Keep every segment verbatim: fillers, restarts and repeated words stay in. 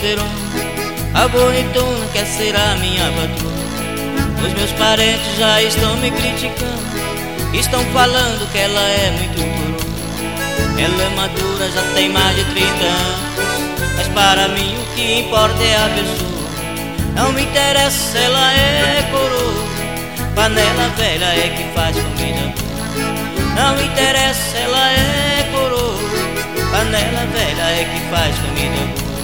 solteirona, a bonitona quer ser a minha patroa. Os meus parentes já estão me criticando, estão falando que ela é muito coroa. Ela é madura, já tem mais de trinta anos, mas para mim o que importa é a pessoa. Não me interessa se ela é coroa, panela velha é que faz comida boa. Não me interessa se ela é coroa, panela velha é que faz comida boa.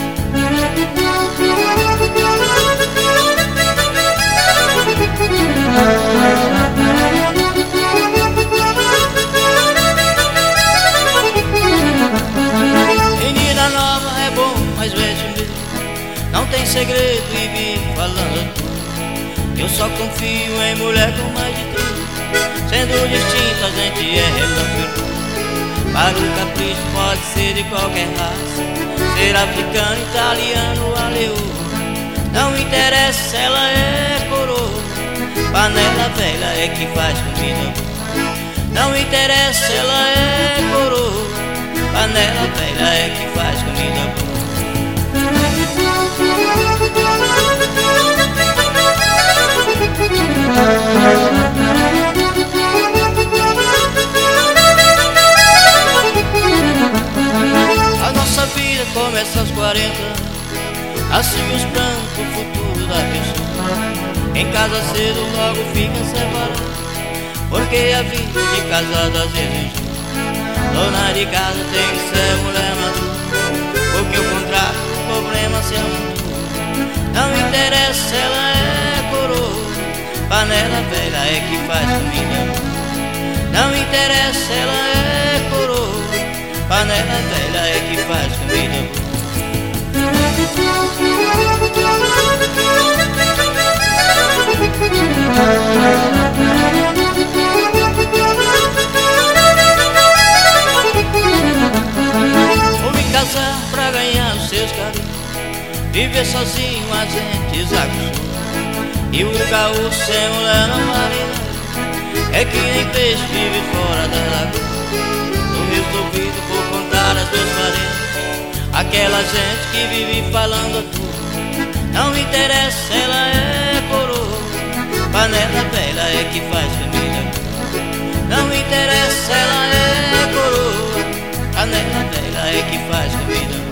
Menina nova é bom, mas veja mesmo, não tem segredo e vive falando tudo. Eu só confio em mulher com mais de tudo, sendo distinta a gente é relâmpago. Para o capricho pode ser de qualquer raça, ser africano, italiano, aleô. Não interessa se ela é coroa, panela velha é que faz comida boa. Não interessa se ela é coroa, panela velha é que faz comida boa. A nossa vida começa aos quarenta anos, assim os planos pro futuro da pessoa. Quem casa cedo logo fica separado, porque a vida de casado às vezes enjoa. Dona de casa tem que ser mulher madura, porque o contrário o problema se amontoa. Não interessa se ela é coroa, panela velha é que faz comida boa. Não interessa se ela é coroa, panela velha é que faz comida boa. Vou me casar pra ganhar os seus carinhos, viver sozinho a gente desacostuma. E o gaúcho sem mulher não vale nada, é que nem peixe vive fora da lagoa. Tô resolvido por contar aos meus parentes, aquela gente que vive falando a tudo. Não me interessa se ela é coroa, panela velha é que faz comida boa. Não me interessa se ela é coroa, panela velha é que faz comida boa.